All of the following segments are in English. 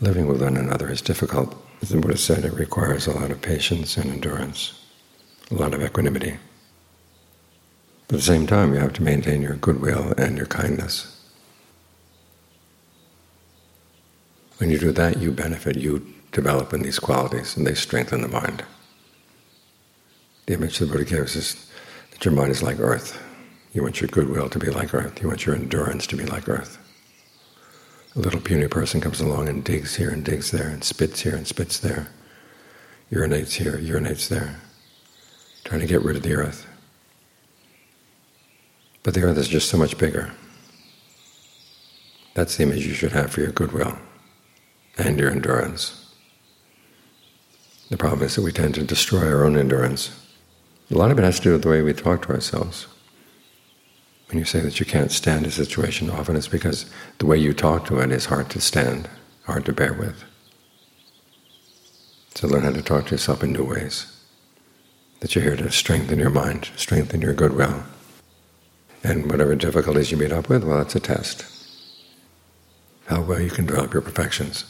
living with one another is difficult. As the Buddha said, it requires a lot of patience and endurance, a lot of equanimity. But at the same time, you have to maintain your goodwill and your kindness. When you do that, you benefit, you develop in these qualities, and they strengthen the mind. The image the Buddha gives is that your mind is like earth. You want your goodwill to be like earth. You want your endurance to be like earth. A little puny person comes along and digs here and digs there and spits here and spits there, urinates here, urinates there, trying to get rid of the earth. But the earth is just so much bigger. That's the image you should have for your goodwill and your endurance. The problem is that we tend to destroy our own endurance. A lot of it has to do with the way we talk to ourselves. When you say that you can't stand a situation, often it's because the way you talk to it is hard to stand, hard to bear with. So learn how to talk to yourself in new ways, that you're here to strengthen your mind, strengthen your goodwill. And whatever difficulties you meet up with, well, that's a test. How well you can develop your perfections.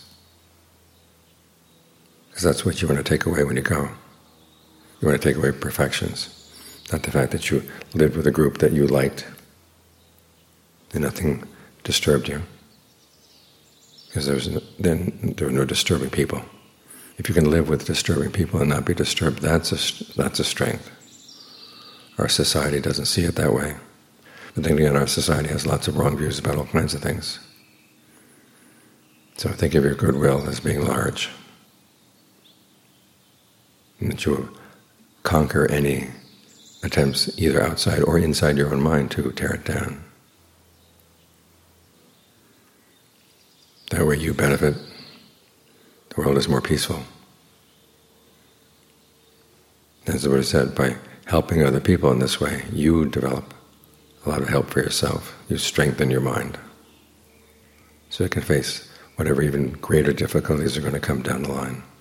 Because that's what you want to take away when you go. You want to take away perfections, not the fact that you lived with a group that you liked and nothing disturbed you. Because there are no disturbing people. If you can live with disturbing people and not be disturbed, that's a strength. Our society doesn't see it that way. But then again, our society has lots of wrong views about all kinds of things. So think of your goodwill as being large, and that you will conquer any attempts either outside or inside your own mind to tear it down. That way you benefit, the world is more peaceful. As the Buddha said, by helping other people in this way, you develop a lot of help for yourself. You strengthen your mind so you can face whatever even greater difficulties are going to come down the line.